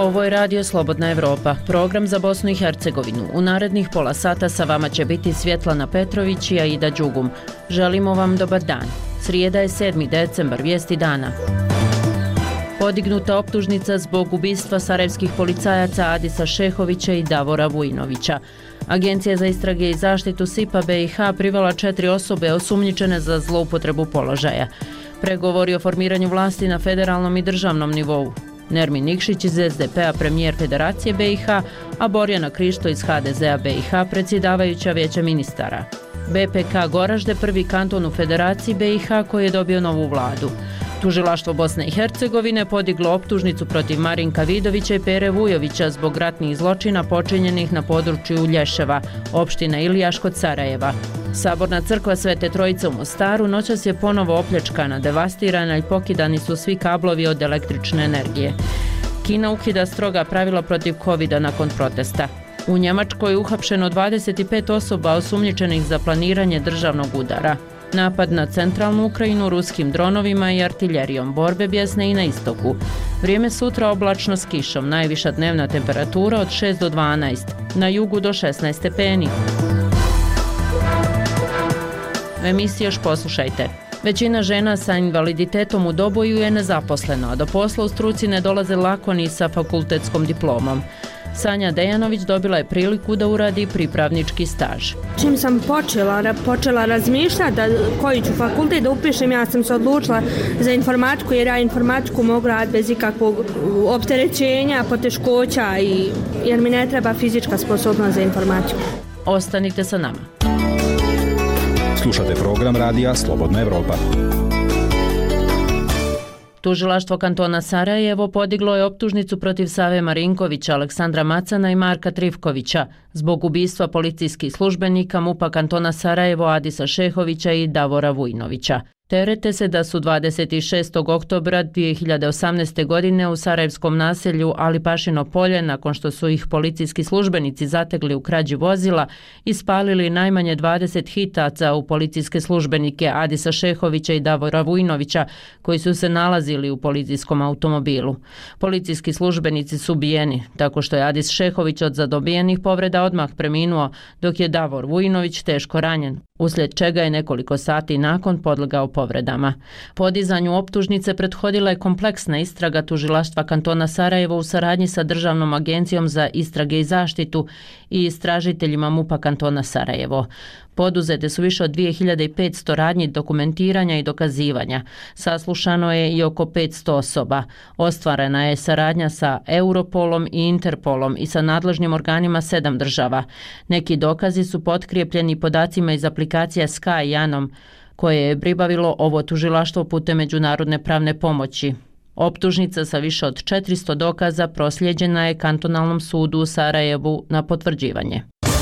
Ovo je Radio Slobodna Evropa, program za Bosnu i Hercegovinu. U narednih pola sata sa vama će biti Svjetlana Petrović i Aida Đugum. Želimo vam dobar dan. Srijeda je 7. decembar, vijesti dana. Podignuta optužnica zbog ubistva sarajevskih policajaca Adisa Šehovića i Davora Vujinovića. Agencija za istrage i zaštitu SIPA BiH privela 4 osobe osumnjičene za zloupotrebu položaja. Pregovori o formiranju vlasti na federalnom i državnom nivou. Nermin Nikšić iz SDP-a premijer Federacije BiH, a Borjana Krišto iz HDZ-a BiH predsjedavajuća vijeća ministara. BPK Goražde prvi kanton u Federaciji BiH koji je dobio novu vladu. Tužilaštvo Bosne i Hercegovine podiglo optužnicu protiv Marinka Vidovića i Pere Vujovića zbog ratnih zločina počinjenih na području Lješeva, opština Ilijaš kod Sarajeva. Saborna crkva Svete Trojice u Mostaru noćas je ponovo opljačkana, devastirana i pokidani su svi kablovi od električne energije. Kina ukida stroga pravila protiv covida nakon protesta. U Njemačkoj je uhapšeno 25 osoba osumnjičenih za planiranje državnog udara. Napad na centralnu Ukrajinu ruskim dronovima i artiljerijom, borbe bjesne i na istoku. Vrijeme sutra oblačno s kišom, najviša dnevna temperatura od 6 do 12, na jugu do 16 stepeni. U emisiji još poslušajte. Većina žena sa invaliditetom u Doboju je nezaposleno, a do posla u struci ne dolaze lako ni sa fakultetskom diplomom. Sanja Dejanović dobila je priliku da uradi pripravnički staž. Čim sam počela razmišljati koji ću fakultet da upišem, ja sam se odlučila za informatiku jer ja informatiku mogu raditi bez ikakvog opterećenja, poteškoća jer mi ne treba fizička sposobnost za informatiku. Ostanite sa nama. Slušate program Radija Slobodna Evropa. Tužilaštvo kantona Sarajevo podiglo je optužnicu protiv Save Marinkovića, Aleksandra Macana i Marka Trifkovića zbog ubistva policijskih službenika MUP-a kantona Sarajevo Adisa Šehovića i Davora Vujinovića. Terete se da su 26. oktobra 2018. godine u sarajevskom naselju Alipašino polje, nakon što su ih policijski službenici zategli u krađi vozila, ispalili najmanje 20 hitaca u policijske službenike Adisa Šehovića i Davora Vujinovića, koji su se nalazili u policijskom automobilu. Policijski službenici su ubijeni, tako što je Adis Šehović od zadobijenih povreda odmah preminuo, dok je Davor Vujinović teško ranjen, uslijed čega je nekoliko sati nakon podlegao povredama. Podizanju optužnice prethodila je kompleksna istraga tužilaštva kantona Sarajevo u saradnji sa Državnom agencijom za istrage i zaštitu i istražiteljima MUP-a kantona Sarajevo. Poduzete su više od 2500 radnji dokumentiranja i dokazivanja. Saslušano je i oko 500 osoba. Ostvarena je saradnja sa Europolom i Interpolom i sa nadležnim organima 7 država. Neki dokazi su potkrijepljeni podacima iz aplikacije Sky Janom, koje je pribavilo ovo tužilaštvo putem međunarodne pravne pomoći. Optužnica sa više od 400 dokaza proslijeđena je kantonalnom sudu u Sarajevu na potvrđivanje.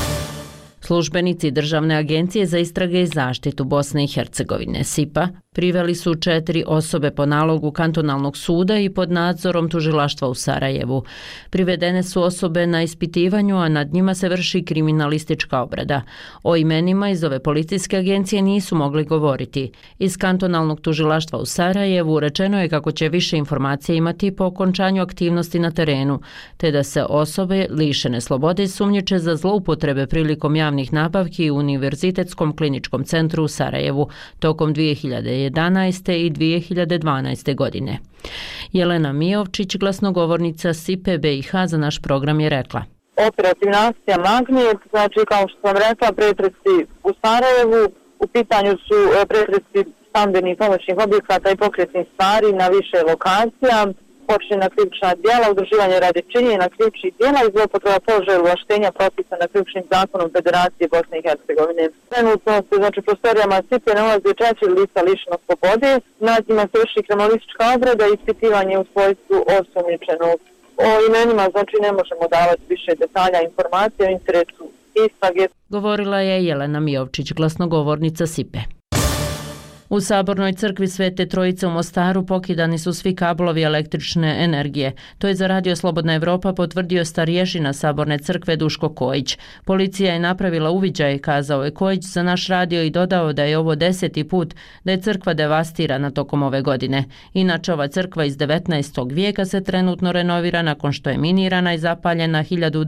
Službenici Državne agencije za istrage i zaštitu Bosne i Hercegovine SIPA priveli su 4 osobe po nalogu kantonalnog suda i pod nadzorom tužilaštva u Sarajevu. Privedene su osobe na ispitivanju, a nad njima se vrši kriminalistička obrada. O imenima iz ove policijske agencije nisu mogli govoriti. Iz kantonalnog tužilaštva u Sarajevu rečeno je kako će više informacija imati po okončanju aktivnosti na terenu, te da se osobe lišene slobode sumnjiče za zloupotrebe prilikom javnih nabavki u Univerzitetskom kliničkom centru u Sarajevu tokom 2011. i 2012. godine. Jelena Mijovčić, glasnogovornica SIPE BiH za naš program, je rekla: Operativna akcija Magnet, znači kao što sam rekla, pretresi u Sarajevu, u pitanju su pretresi stambenih pomoćnih objekata i pokretnih stvari na više lokacija, počinjena krivična djela, udruživanje radi činjenja krivičnih djela i zloupotreba položaja ovlaštenja propisana krivičnim zakonom Federacije Bosne i Hercegovine. Trenutno se, znači, prostorijama SIPE nalaze 4 lica lišenog slobode, nad njima se vrši kriminalistička obrada i ispitivanje u svojstvu osumnjičenog. O imenima, znači, ne možemo davati više detalja informacije o interesu istrage. Govorila je Jelena Mijovčić, glasnogovornica SIPE. U Sabornoj crkvi Svete Trojice u Mostaru pokidani su svi kablovi električne energije. To je za Radio Slobodna Evropa potvrdio starješina Saborne crkve Duško Kojić. Policija je napravila uviđaj, kazao je Kojić za naš radio i dodao da je ovo 10. put da je crkva devastirana tokom ove godine. Inače, ova crkva iz 19. vijeka se trenutno renovira nakon što je minirana i zapaljena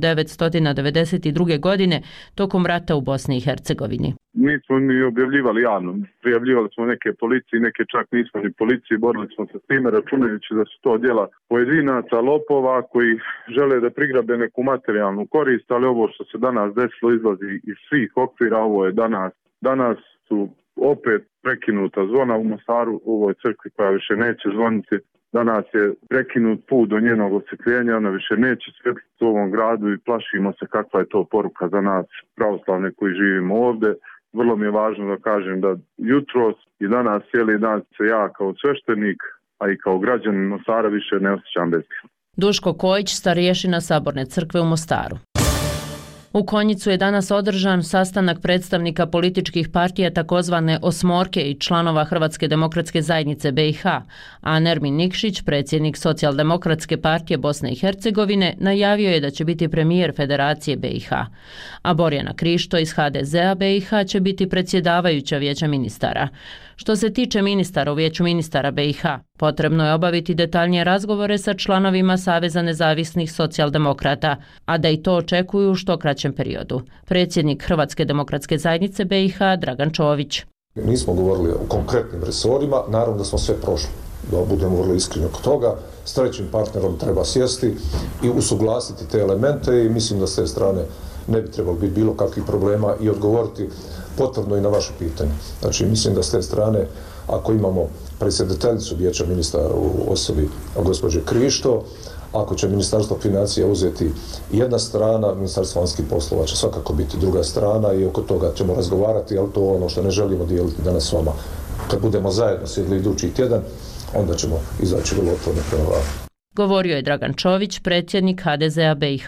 1992. godine tokom rata u Bosni i Hercegovini. Nismo ni objavljivali javno. Prijavljivali smo neke policiji, neke čak nismo ni policiji, borili smo se s time računajući da su to djela pojedinaca, lopova koji žele da prigrabe neku materijalnu korist, ali ovo što se danas desilo izlazi iz svih okvira, ovo je danas su opet prekinuta zvona u Mostaru, u ovoj crkvi koja više neće zvoniti. Danas je prekinut put do njenog osvjetljenja, ona više neće svjetliti u ovom gradu i plašimo se kakva je to poruka za nas pravoslavne koji živimo ovdje. Vrlo mi je važno da kažem da jutros i danas cijeli dan se ja kao sveštenik, a i kao građanin Mostara više ne osjećam bezbjedno. Duško Kojić, starješina Saborne crkve u Mostaru. U Konjicu je danas održan sastanak predstavnika političkih partija takozvane osmorke i članova Hrvatske demokratske zajednice BiH, a Nermin Nikšić, predsjednik Socijaldemokratske partije Bosne i Hercegovine, najavio je da će biti premijer Federacije BiH, a Borjana Krišto iz HDZ-a BiH će biti predsjedavajuća vijeća ministara. Što se tiče ministara u vijeću ministara BiH, potrebno je obaviti detaljnije razgovore sa članovima Saveza nezavisnih socijaldemokrata, a da i to očekuju u što kraćem periodu. Predsjednik Hrvatske demokratske zajednice BiH Dragan Čović. Nismo govorili o konkretnim resorima, naravno da smo sve prošli. Da budemo vrlo iskreni oko toga, s trećim partnerom treba sjesti i usuglasiti te elemente i mislim da s te strane ne bi trebalo biti bilo kakvih problema i odgovoriti potvrdno i na vaše pitanje. Znači, mislim da s te strane, ako imamo predsjedateljicu vijeća ministara u osobi gospođe Krišto, ako će Ministarstvo financija uzeti jedna strana, Ministarstvo vanjskih poslova će svakako biti druga strana i oko toga ćemo razgovarati, ali to je ono što ne želimo dijeliti danas s vama. Kad budemo zajedno sjedli idući tjedan, onda ćemo izaći vrlo otvoreno prema vama. Govorio je Dragan Čović, predsjednik HDZ-a BiH.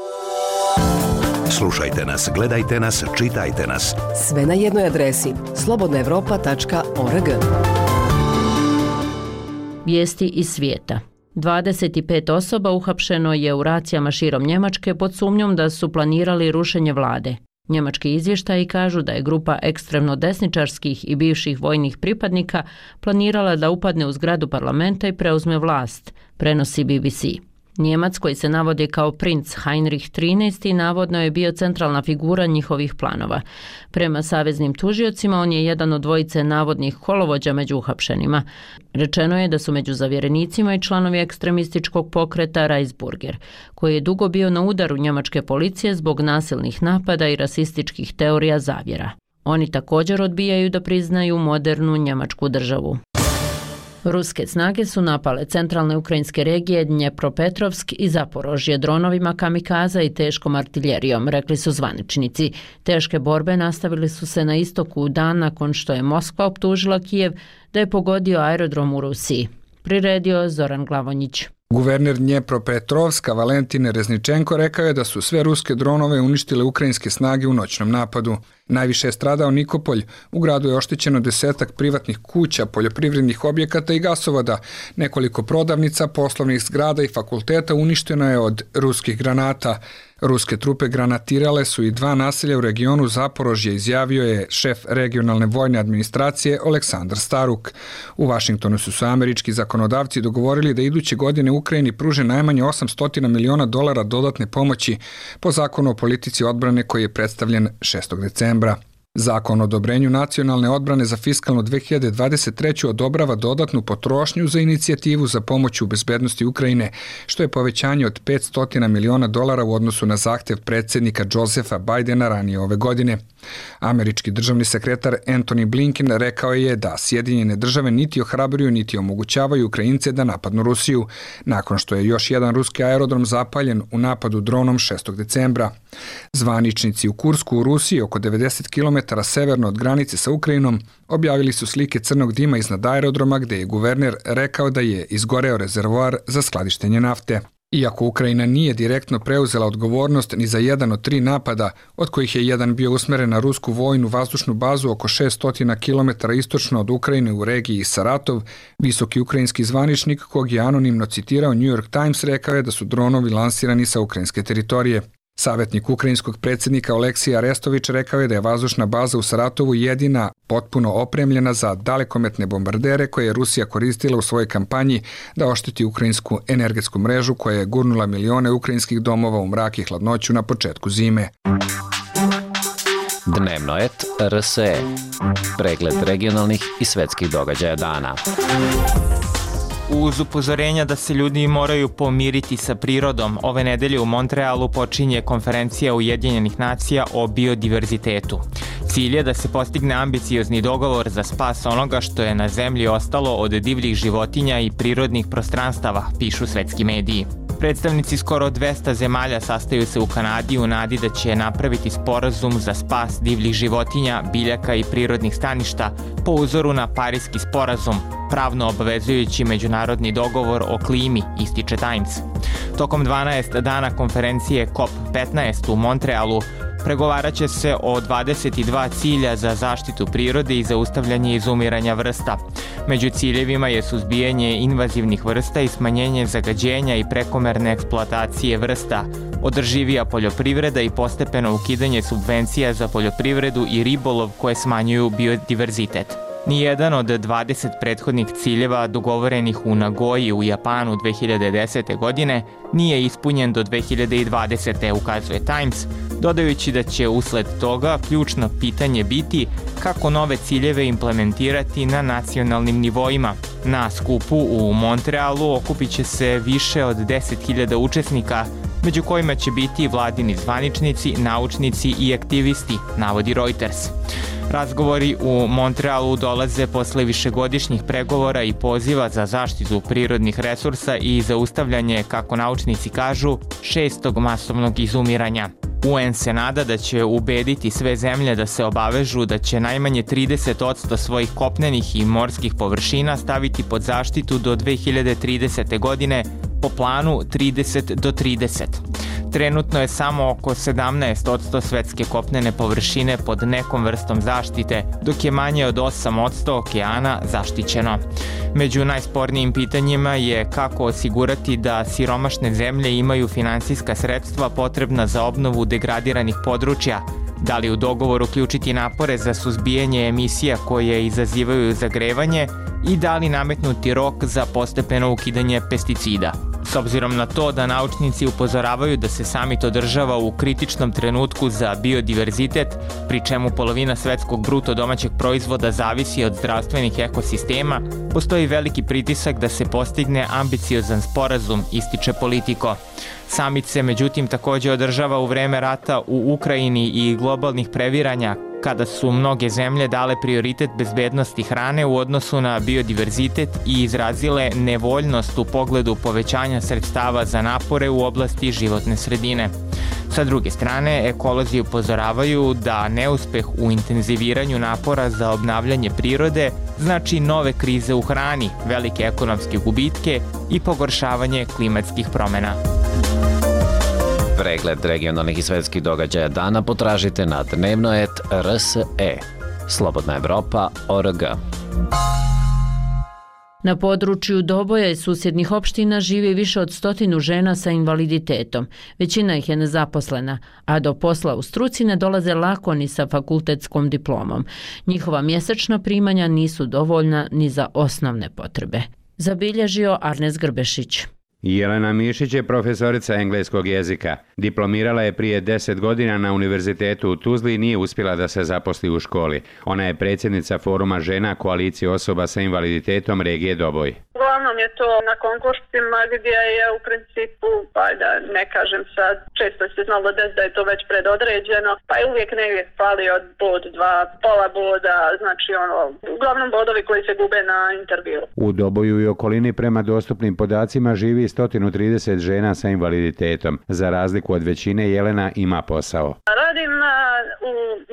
Slušajte nas, gledajte nas, čitajte nas. Sve na jednoj adresi slobodnaevropa.org. Vijesti iz svijeta. 25 osoba uhapšeno je u racijama širom Njemačke pod sumnjom da su planirali rušenje vlade. Njemački izvještaji kažu da je grupa ekstremno desničarskih i bivših vojnih pripadnika planirala da upadne u zgradu parlamenta i preuzme vlast, prenosi BBC. Njemac, koji se navodi kao princ Heinrich XIII, navodno je bio centralna figura njihovih planova. Prema saveznim tužiocima, on je jedan od dvojice navodnih kolovođa među uhapšenima. Rečeno je da su među zavjerenicima i članovi ekstremističkog pokreta Reichsburger, koji je dugo bio na udaru njemačke policije zbog nasilnih napada i rasističkih teorija zavjera. Oni također odbijaju da priznaju modernu njemačku državu. Ruske snage su napale centralne ukrajinske regije Dnjepropetrovsk i Zaporožje dronovima kamikaza i teškom artiljerijom, rekli su zvaničnici. Teške borbe nastavili su se na istoku u dan nakon što je Moskva optužila Kijev da je pogodio aerodrom u Rusiji. Priredio Zoran Glavonjić. Guverner Dnjepropetrovska Valentin Rezničenko rekao je da su sve ruske dronove uništile ukrajinske snage u noćnom napadu. Najviše je stradao Nikopolj. U gradu je oštećeno 10 privatnih kuća, poljoprivrednih objekata i gasovoda. Nekoliko prodavnica, poslovnih zgrada i fakulteta uništeno je od ruskih granata. Ruske trupe granatirale su i 2 naselja u regionu Zaporožje, izjavio je šef regionalne vojne administracije Aleksandar Staruk. U Vašingtonu su američki zakonodavci dogovorili da iduće godine Ukrajini pruže najmanje $800 miliona dodatne pomoći po zakonu o politici odbrane koji je predstavljen 6. decembra. Zakon o odobrenju nacionalne odbrane za fiskalnu 2023. odobrava dodatnu potrošnju za inicijativu za pomoć u bezbednosti Ukrajine, što je povećanje od $500 miliona u odnosu na zahtjev predsjednika Josepha Bidena ranije ove godine. Američki državni sekretar Antony Blinken rekao je da Sjedinjene države niti ohrabruju niti omogućavaju Ukrajince da napadnu Rusiju, nakon što je još jedan ruski aerodrom zapaljen u napadu dronom 6. decembra. Zvaničnici u Kursku u Rusiji, oko 90 km severno od granice sa Ukrajinom, objavili su slike crnog dima iznad aerodroma gdje je guverner rekao da je izgoreo rezervoar za skladištenje nafte. Iako Ukrajina nije direktno preuzela odgovornost ni za jedan od 3 napada, od kojih je jedan bio usmeren na rusku vojnu vazdušnu bazu oko 600 km istočno od Ukrajine u regiji Saratov, visoki ukrajinski zvaničnik, kog je anonimno citirao New York Times, rekao je da su dronovi lansirani sa ukrajinske teritorije. Savjetnik ukrajinskog predsjednika Oleksija Arestović rekao je da je vazdušna baza u Saratovu jedina potpuno opremljena za dalekometne bombardere koje je Rusija koristila u svojoj kampanji da ošteti ukrajinsku energetsku mrežu koja je gurnula milione ukrajinskih domova u mrak i hladnoću na početku zime. Dnevno et RSE. Pregled regionalnih i svetskih događaja dana. Uz upozorenja da se ljudi moraju pomiriti sa prirodom, ove nedelje u Montrealu počinje konferencija Ujedinjenih nacija o biodiverzitetu. Cilj je da se postigne ambiciozni dogovor za spas onoga što je na zemlji ostalo od divljih životinja i prirodnih prostranstava, pišu svetski mediji. Predstavnici skoro 200 zemalja sastaju se u Kanadi u nadi da će napraviti sporazum za spas divljih životinja, biljaka i prirodnih staništa po uzoru na Pariski sporazum, pravno obavezujući međunarodni dogovor o klimi, ističe Times. Tokom 12 dana konferencije COP15 u Montrealu pregovarat će se o 22 cilja za zaštitu prirode i zaustavljanje izumiranja vrsta. Među ciljevima je suzbijanje invazivnih vrsta i smanjenje zagađenja i prekomerne eksploatacije vrsta, održivija poljoprivreda i postepeno ukidanje subvencija za poljoprivredu i ribolov koje smanjuju biodiverzitet. Nijedan od 20 prethodnih ciljeva dogovorenih u Nagoji u Japanu 2010. godine nije ispunjen do 2020. ukazuje Times, dodajući da će usled toga ključno pitanje biti kako nove ciljeve implementirati na nacionalnim nivoima. Na skupu u Montrealu okupit će se više od 10.000 učesnika, među kojima će biti vladini zvaničnici, naučnici i aktivisti, navodi Reuters. Razgovori u Montrealu dolaze posle višegodišnjih pregovora i poziva za zaštitu prirodnih resursa i zaustavljanje, kako naučnici kažu, 6. masovnog izumiranja. UN se nada da će ubediti sve zemlje da se obavežu da će najmanje 30% svojih kopnenih i morskih površina staviti pod zaštitu do 2030. godine po planu 30 do 30. Trenutno je samo oko 17% svetske kopnene površine pod nekom vrstom zaštite, dok je manje od 8% okeana zaštićeno. Među najspornijim pitanjima je kako osigurati da siromašne zemlje imaju finansijska sredstva potrebna za obnovu degradiranih područja, da li u dogovor uključiti napore za suzbijanje emisija koje izazivaju zagrevanje i da li nametnuti rok za postepeno ukidanje pesticida. S obzirom na to da naučnici upozoravaju da se samit održava u kritičnom trenutku za biodiverzitet, pri čemu polovina svetskog bruto domaćeg proizvoda zavisi od zdravstvenih ekosistema, postoji veliki pritisak da se postigne ambiciozan sporazum, ističe Politico. Samit se međutim takođe održava u vreme rata u Ukrajini i globalnih previranja, kada su mnoge zemlje dale prioritet bezbednosti hrane u odnosu na biodiverzitet i izrazile nevoljnost u pogledu povećanja sredstava za napore u oblasti životne sredine. Sa druge strane, ekolozi upozoravaju da neuspeh u intenziviranju napora za obnavljanje prirode znači nove krize u hrani, velike ekonomske gubitke i pogoršavanje klimatskih promena. Pregled regionalnih i svetskih događaja dana potražite na dnevnoet.rse. Slobodna Evropa.org. Na području Doboja i susjednih opština živi više od 100 žena sa invaliditetom. Većina ih je nezaposlena, a do posla u struci ne dolaze lako ni sa fakultetskom diplomom. Njihova mjesečna primanja nisu dovoljna ni za osnovne potrebe. Zabilježio Arnes Grbešić. Jelena Mišić je profesorica engleskog jezika. Diplomirala je prije 10 godina na univerzitetu u Tuzli i nije uspjela da se zaposli u školi. Ona je predsjednica foruma žena koalicije osoba sa invaliditetom regije Doboj. Uglavnom je to na konkursima gdje je u principu, pa da ne kažem sad, često se znalo da je to već predodređeno, pa je uvijek negdje fali od bod, dva, pola boda, znači uglavnom bodovi koji se gube na intervju. U Doboju i okolini prema dostupnim podacima živi 130 žena sa invaliditetom. Za razliku od većine, Jelena ima posao. Radim u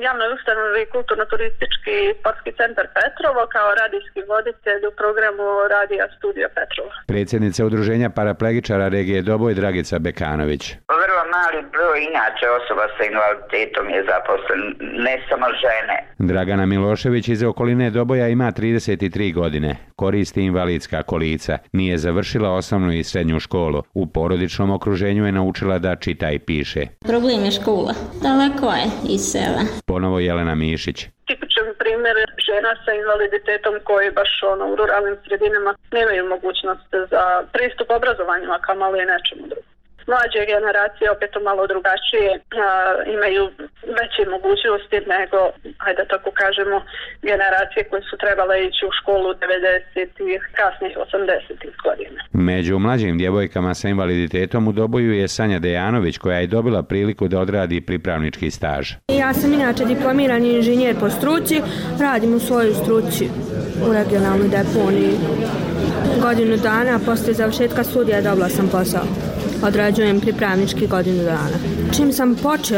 javnoj ustanovi Kulturno-turistički sportski centar Petrovo kao radijski voditelj u programu Radija Studio Petrovo. Predsjednica Udruženja paraplegičara regije Doboj Dragica Bekanović. Vrlo mali broj inače osoba sa invaliditetom je zaposlen, ne samo žene. Dragana Milošević iz okoline Doboja ima 33 godine. Koristi invalidska kolica. Nije završila osnovnu i srednju školu. U porodičnom okruženju je naučila da čita i piše. Problem je škola. Daleko je iz sela. Ponovo Jelena Mišić. Tipičan primjer žena sa invaliditetom koji baš u ruralnim sredinama nemaju mogućnost za pristup obrazovanju, a kamoli i nečemu drugom. Mlađe generacije opet malo drugačije imaju veće mogućnosti nego, hajde tako kažemo, generacije koje su trebale ići u školu 90-ih, kasnih 80-ih godina. Među mlađim djevojkama sa invaliditetom u Doboju je Sanja Dejanović, koja je dobila priliku da odradi pripravnički staž. Ja sam inače diplomirani inženjer po struci, radim u svojoj struci u regionalnoj deponiji. Godinu dana poslije završetka studija dobila sam posao. Odrađujem pripravnički godinu dana. Čim sam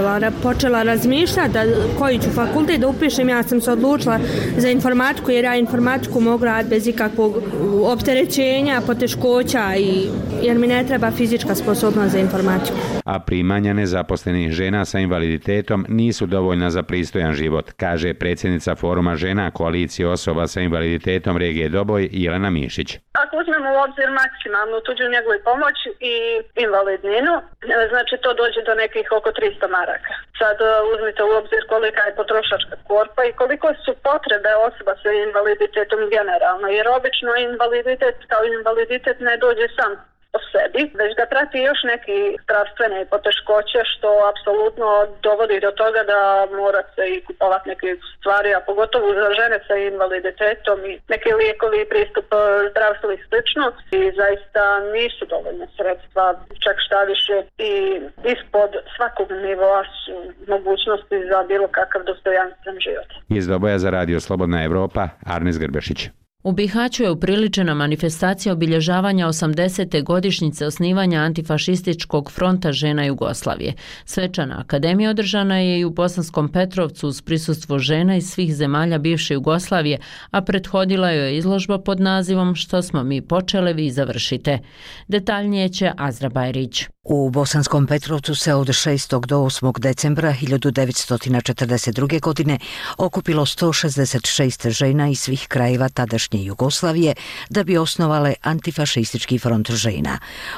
počela razmišljati koji ću fakultet da upišem, ja sam se odlučila za informatiku, jer ja informatiku mogu raditi bez ikakvog opterećenja, poteškoća, jer mi ne treba fizička sposobnost za informatiku. A primanja nezaposlenih žena sa invaliditetom nisu dovoljna za pristojan život, kaže predsjednica Foruma žena Koalicije osoba sa invaliditetom regije Doboj Jelena Mišić. Ako uzmemo u obzir maksimalnu tuđu njegu i pomoć i invalidninu, znači to dođe do nekih oko 300 maraka. Sad uzmite u obzir kolika je potrošačka korpa i koliko su potrebe osoba sa invaliditetom generalno, jer obično invaliditet kao invaliditet ne dođe sam o sebi, već da prati još neki zdravstvene poteškoće, što apsolutno dovodi do toga da mora se i kupovati neke stvari, a pogotovo za žene sa invaliditetom i neke lijekovi i pristup zdravstvu i slično. I zaista nisu dovoljne sredstva, čak šta više i ispod svakog nivoa su mogućnosti za bilo kakav dostojanstven život. Iz Doboja za Radio Slobodna Evropa, Arnes Grbešić. U Bihaću je upriličena manifestacija obilježavanja 80. godišnjice osnivanja Antifašističkog fronta žena Jugoslavije. Svečana akademija održana je i u Bosanskom Petrovcu uz prisustvo žena iz svih zemalja bivše Jugoslavije, a prethodila joj je izložba pod nazivom Što smo mi počele, vi završite. Detaljnije će Azra Bajrić. U Bosanskom Petrovcu se od 6. do 8. decembra 1942. godine okupilo 166 žena iz svih krajeva tadašnje Jugoslavije da bi osnovale Antifašistički front žena.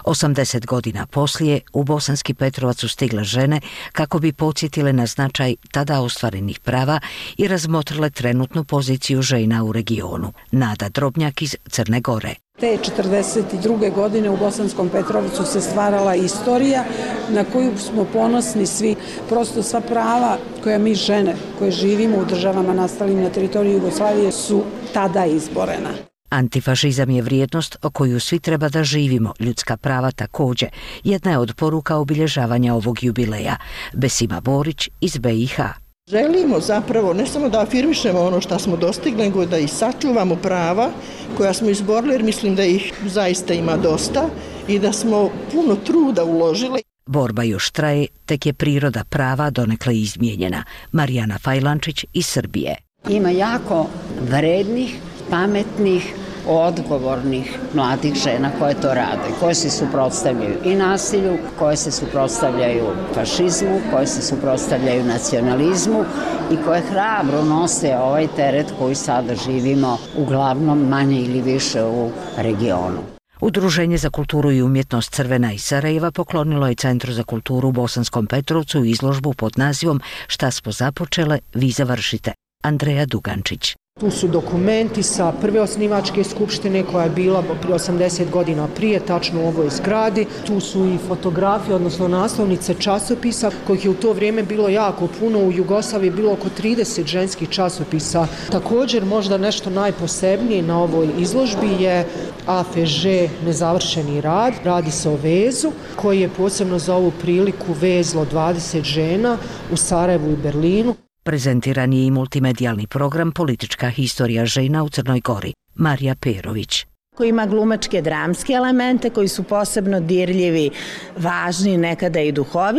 80 godina poslije u Bosanski Petrovac su stigle žene kako bi podsjetile na značaj tada ostvarenih prava i razmotrile trenutnu poziciju žena u regionu. Nada Drobnjak iz Crne Gore. Te 1942. godine u Bosanskom Petrovcu se stvarala istorija na koju smo ponosni svi. Prosto sva prava koja mi žene koje živimo u državama nastalim na teritoriji Jugoslavije su tada izborena. Antifašizam je vrijednost o koju svi treba da živimo, ljudska prava također. Jedna je od poruka obilježavanja ovog jubileja. Besima Borić iz BiH. Želimo zapravo ne samo da afirmišemo ono što smo dostigli, nego da i sačuvamo prava koja smo izborili, jer mislim da ih zaista ima dosta i da smo puno truda uložili. Borba još traje, tek je priroda prava donekle izmijenjena. Marijana Fajlančić iz Srbije. Ima jako vrednih, pametnih, odgovornih mladih žena koje to rade, koje se suprotstavljaju i nasilju, koje se suprotstavljaju fašizmu, koje se suprotstavljaju nacionalizmu i koje hrabro nose ovaj teret koji sada živimo uglavnom manje ili više u regionu. Udruženje za kulturu i umjetnost Crvena iz Sarajeva poklonilo je Centru za kulturu u Bosanskom Petrovcu izložbu pod nazivom Šta smo započele, vi završite. Andreja Dugančić. Tu su dokumenti sa prve osnivačke skupštine koja je bila prije 80 godina prije, tačno u ovoj zgradi. Tu su i fotografije, odnosno naslovnice časopisa, kojih je u to vrijeme bilo jako puno. U Jugoslaviji bilo oko 30 ženskih časopisa. Također, možda nešto najposebnije na ovoj izložbi je AFŽ nezavršeni rad. Radi se o vezu koji je posebno za ovu priliku vezlo 20 žena u Sarajevu i Berlinu. Prezentiran je i multimedijalni program Politička historija žena u Crnoj Gori. Marija Perović. Koji ima glumačke dramske elemente koji su posebno dirljivi, važni, nekada i duhoviti.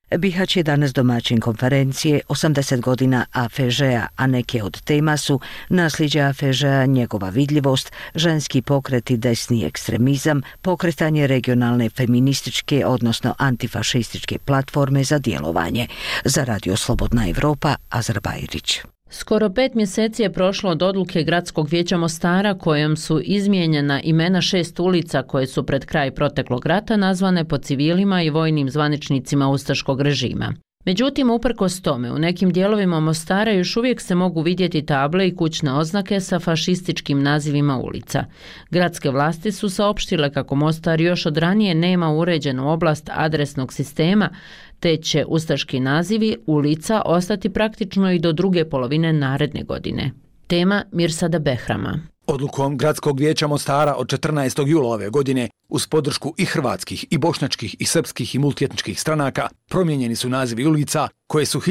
Bihać je danas domaćin konferencije 80 godina AFŽ-a, a neke od tema su nasljeđe AFŽ-a, njegova vidljivost, ženski pokret i desni ekstremizam, pokretanje regionalne feminističke, odnosno antifašističke platforme za djelovanje. Za Radio Slobodna Evropa, Azra Bajrić. Skoro 5 mjeseci je prošlo od odluke Gradskog vijeća Mostara kojom su izmijenjena imena 6 ulica koje su pred kraj proteklog rata nazvane po civilima i vojnim zvaničnicima ustaškog režima. Međutim, uprkos tome, u nekim dijelovima Mostara još uvijek se mogu vidjeti table i kućne oznake sa fašističkim nazivima ulica. Gradske vlasti su saopštile kako Mostar još od ranije nema uređenu oblast adresnog sistema, te će ustaški nazivi ulica ostati praktično i do druge polovine naredne godine. Tema Mirsada Behrama. Odlukom Gradskog vijeća Mostara od 14. jula ove godine, uz podršku i hrvatskih, i bošnjačkih, i srpskih, i multietničkih stranaka, promijenjeni su nazivi ulica koje su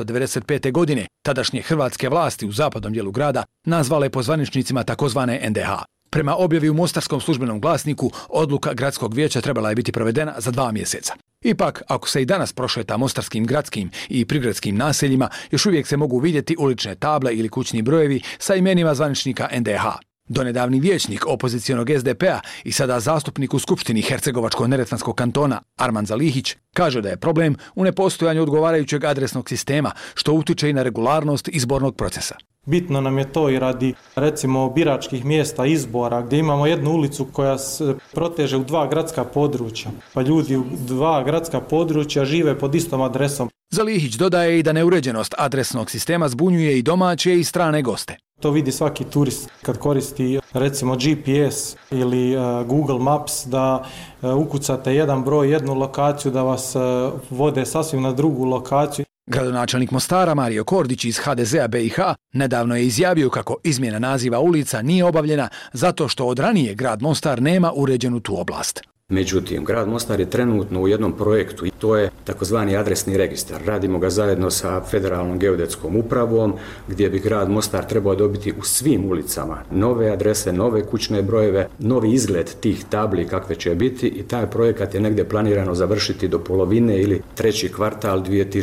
1995. godine tadašnje hrvatske vlasti u zapadnom dijelu grada nazvale po zvaničnicima takozvane NDH. Prema objavi u Mostarskom službenom glasniku, odluka Gradskog vijeća trebala je biti provedena za 2 mjeseca. Ipak, ako se i danas prošeta mostarskim gradskim i prigradskim naseljima, još uvijek se mogu vidjeti ulične table ili kućni brojevi sa imenima zvaničnika NDH. Donedavni vijećnik opozicionog SDP-a i sada zastupnik u Skupštini Hercegovačko-neretvanskog kantona Arman Zalihić kaže da je problem u nepostojanju odgovarajućeg adresnog sistema, što utiče i na regularnost izbornog procesa. Bitno nam je to i radi, recimo, biračkih mjesta izbora, gdje imamo jednu ulicu koja se proteže u 2 gradska područja, pa ljudi u 2 gradska područja žive pod istom adresom. Zalihić dodaje i da neuređenost adresnog sistema zbunjuje i domaće i strane goste. To vidi svaki turist kad koristi recimo GPS ili Google Maps, da ukucate jedan broj, jednu lokaciju, da vas vode sasvim na drugu lokaciju. Gradonačelnik Mostara Mario Kordić iz HDZ-a BiH nedavno je izjavio kako izmjena naziva ulica nije obavljena zato što od ranije grad Mostar nema uređenu tu oblast. Međutim, grad Mostar je trenutno u jednom projektu i to je takozvani adresni registar. Radimo ga zajedno sa Federalnom geodetskom upravom gdje bi grad Mostar trebao dobiti u svim ulicama nove adrese, nove kućne brojeve, novi izgled tih tabli kakve će biti i taj projekat je negdje planirano završiti do polovine ili 3. kvartal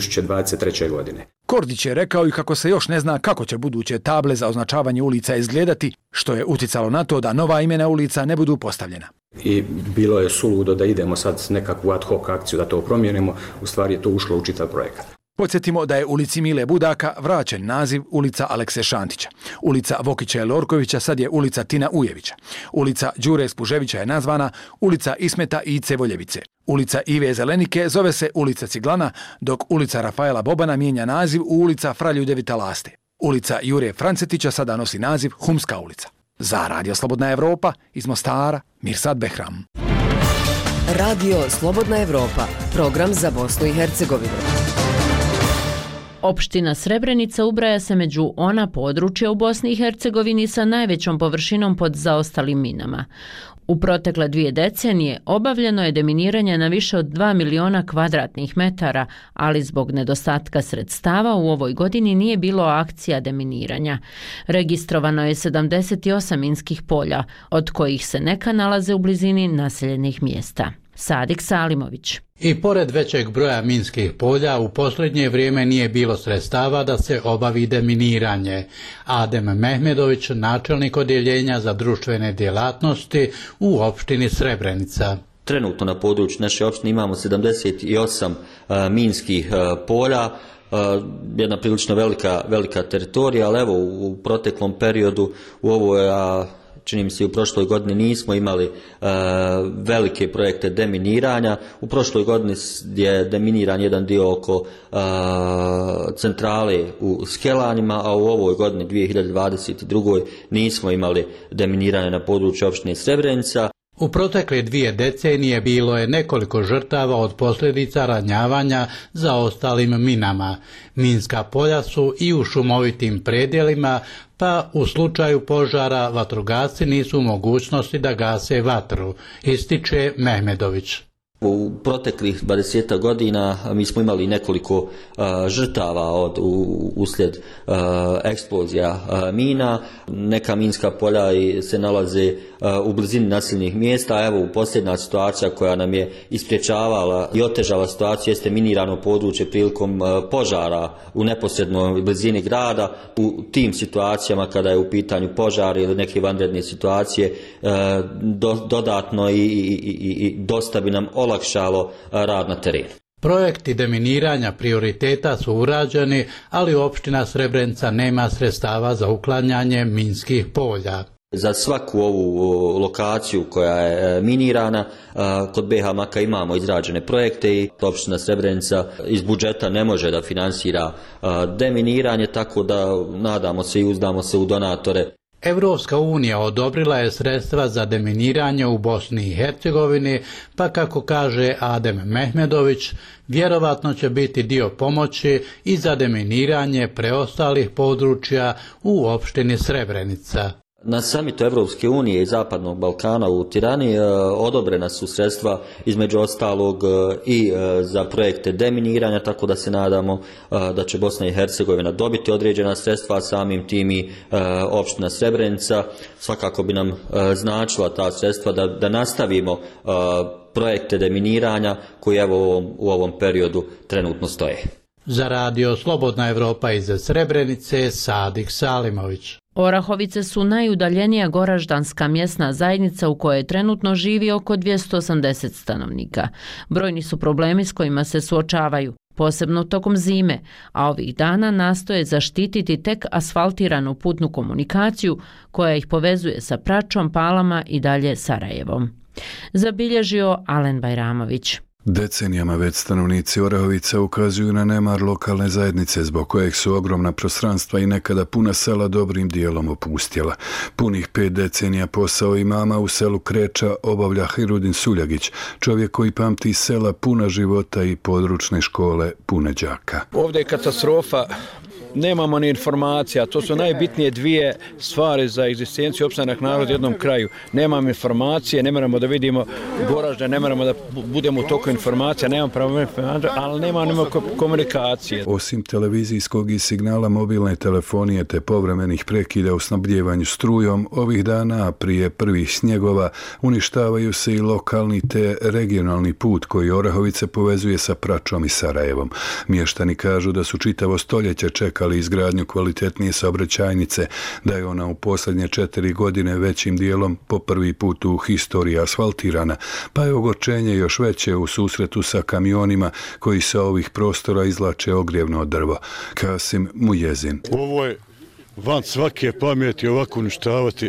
2023. godine. Kordić je rekao i kako se još ne zna kako će buduće table za označavanje ulica izgledati, što je uticalo na to da nova imena ulica ne budu postavljena. I bilo je suludo da idemo sad s nekakvu ad hoc akciju da to promijenimo, u stvari je to ušlo u čitav projekat. Podsjetimo da je ulici Mile Budaka vraćen naziv ulica Alekse Šantića. Ulica Vokića i Lorkovića sad je ulica Tina Ujevića. Ulica Đure Spuževića je nazvana ulica Ismeta Ice Voljevice. Ulica Ive Zelenike zove se ulica Ciglana, dok ulica Rafaela Bobana mijenja naziv u ulica Fra Ljudevita Laste. Ulica Jure Francetića sada nosi naziv Humska ulica. Za Radio Slobodna Evropa iz Mostara, Mirsad Behram. Radio Slobodna Evropa, program za Bosnu i Hercegovinu. Opština Srebrenica ubraja se među ona područja u Bosni i Hercegovini sa najvećom površinom pod zaostalim minama. U protekle 2 decenije obavljeno je deminiranje na više od 2 miliona kvadratnih metara, ali zbog nedostatka sredstava u ovoj godini nije bilo akcija deminiranja. Registrovano je 78 minskih polja, od kojih se neka nalaze u blizini naseljenih mjesta. Sadik Salimović. I pored većeg broja minskih polja, u posljednje vrijeme nije bilo sredstava da se obavi deminiranje. Adem Mehmedović, načelnik odjeljenja za društvene djelatnosti u opštini Srebrenica. Trenutno na području naše opštine imamo 78 minskih polja, jedna prilično velika teritorija, ali evo u proteklom periodu u ovoj čini mi se u prošloj godini nismo imali velike projekte deminiranja. U prošloj godini je deminiran jedan dio oko centrale u Skelanjima, a u ovoj godini 2022. nismo imali deminiranje na području opštine Srebrenica. U protekle 2 decenije bilo je nekoliko žrtava od posljedica ranjavanja za ostalim minama. Minska polja su i u šumovitim predjelima, pa u slučaju požara vatrogasci nisu u mogućnosti da gase vatru, ističe Mehmedović. U proteklih 20 godina mi smo imali nekoliko žrtava uslijed eksplozija mina. Neka minska polja se nalaze u blizini naseljenih mjesta. Evo, posljednja situacija koja nam je ispriječavala i otežala situaciju jeste minirano područje prilikom požara u neposrednoj blizini grada. U tim situacijama kada je u pitanju požar ili neke vanredne situacije, dodatno i dosta bi nam olakšalo rad na terenu. Projekti deminiranja prioriteta su urađeni, ali opština Srebrenica nema sredstava za uklanjanje minskih polja. Za svaku ovu lokaciju koja je minirana, kod BH Maka imamo izrađene projekte i opština Srebrenica iz budžeta ne može da finansira deminiranje, tako da nadamo se i uzdamo se u donatore. Evropska unija odobrila je sredstva za deminiranje u Bosni i Hercegovini, pa kako kaže Adem Mehmedović, vjerovatno će biti dio pomoći i za deminiranje preostalih područja u opštini Srebrenica. Na samitu Evropske unije i Zapadnog Balkana u Tirani odobrena su sredstva između ostalog i za projekte deminiranja, tako da se nadamo da će Bosna i Hercegovina dobiti određena sredstva, samim tim i opština Srebrenica. Svakako bi nam značila ta sredstva da nastavimo projekte deminiranja koji evo u ovom periodu trenutno stoje. Za radio Slobodna Evropa iz Srebrenice, Sadik Salimović. Orahovice su najudaljenija goraždanska mjesna zajednica u kojoj trenutno živi oko 280 stanovnika. Brojni su problemi s kojima se suočavaju, posebno tokom zime, a ovih dana nastoje zaštititi tek asfaltiranu putnu komunikaciju koja ih povezuje sa Pračom, Palama i dalje Sarajevom. Zabilježio Alen Bajramović. Decenijama već stanovnici Orahovica ukazuju na nemar lokalne zajednice zbog kojeg su ogromna prostranstva i nekada puna sela dobrim dijelom opustjela. Punih 5 decenija posao imama u selu Kreča obavlja Hirudin Suljagić, čovjek koji pamti sela puna života i područne škole pune đaka. Ovdje je katastrofa. Nemamo ni informacija, to su najbitnije dvije stvari za egzistenciju opstanak naroda u jednom kraju. Nemamo informacije, ne moramo da vidimo Goražde, ne moramo da budemo u toku informacija, nemamo pravo informacija, ali nemamo komunikacije. Osim televizijskog i signala mobilne telefonije te povremenih prekida u snabdjevanju strujom, ovih dana prije prvih snjegova uništavaju se i lokalni te regionalni put koji Orahovice povezuje sa Pračom i Sarajevom. Mještani kažu da su čitavo stoljeće čekali izgradnju kvalitetnije saobraćajnice, da je ona u posljednje 4 godine većim dijelom po prvi put u historiji asfaltirana, pa je ogorčenje još veće u susretu sa kamionima koji sa ovih prostora izlače ogrjevno drvo. Kasim Mujezin. Ovo je van svake pameti ovako uništavati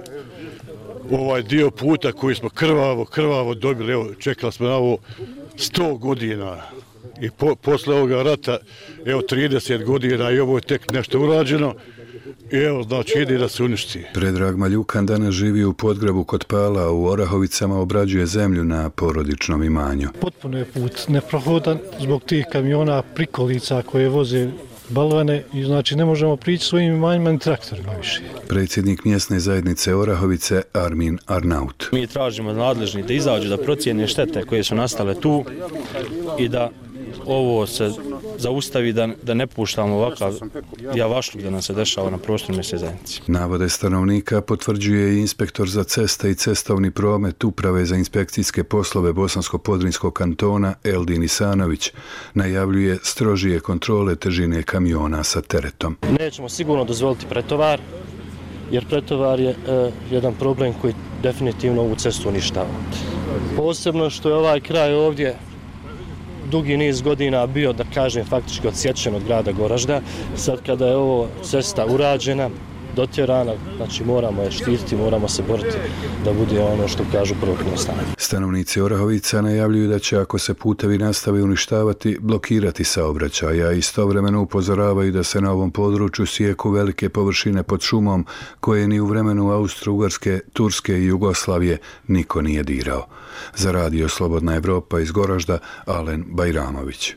ovaj dio puta koji smo krvavo dobili. Evo, čekali smo na ovo 100 godina. I posle ovoga rata, evo 30 godina i ovo je tek nešto urađeno i evo znači ide da se uništi. Predrag Maljukan danas živi u Podgrabu kod Pala, u Orahovicama obrađuje zemlju na porodičnom imanju. Potpuno je put neprohodan zbog tih kamiona prikolica koje voze balvane i znači ne možemo prići svojim imanjima ni traktorima više. Predsjednik mjesne zajednice Orahovice Armin Arnaut. Mi tražimo nadležni da izađu da procijene štete koje su nastale tu i da ovo se zaustavi, da ne puštamo ovakav javašluk da nam se dešava na prostoru mjesne zajednice. Navode stanovnika potvrđuje i inspektor za ceste i cestovni promet Uprave za inspekcijske poslove Bosansko-Podrinjskog kantona Eldin Isanović. Najavljuje strožije kontrole težine kamiona sa teretom. Nećemo sigurno dozvoliti pretovar, jer pretovar je jedan problem koji definitivno ovu cestu uništava. Posebno što je ovaj kraj ovdje dugi niz godina bio, da kažem, faktički odsječen od grada Goražda. Sad kada je ovo cesta urađena, dotjerana, znači moramo je štititi, moramo se boriti da bude ono što kažu prvotno stanje. Stanovnici Orahovica najavljuju da će, ako se putevi nastave uništavati, blokirati saobraćaj, a istovremeno upozoravaju da se na ovom području sijeku velike površine pod šumom koje ni u vremenu Austro-Ugarske, Turske i Jugoslavije niko nije dirao. Za radio Slobodna Evropa iz Goražda, Alen Bajramović.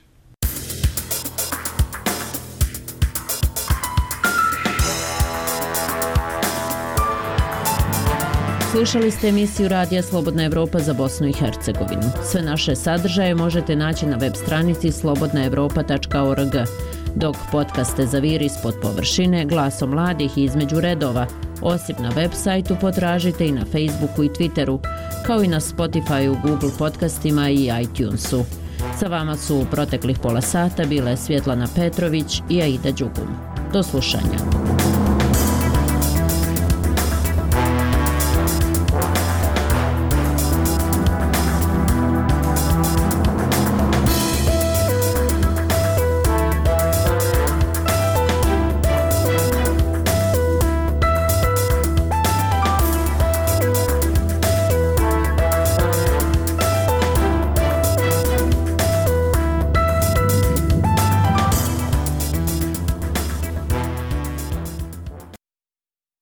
Slušali ste emisiju Radija Slobodna Evropa za Bosnu i Hercegovinu. Sve naše sadržaje možete naći na web stranici slobodnaevropa.org, dok podcaste Zaviri ispod površine, Glaso mladih i Između redova, osim na web sajtu potražite i na Facebooku i Twitteru, kao i na Spotifyu, Google podcastima i iTunesu. Sa vama su u proteklih pola sata bile Svjetlana Petrović i Aida Đugum. Do slušanja.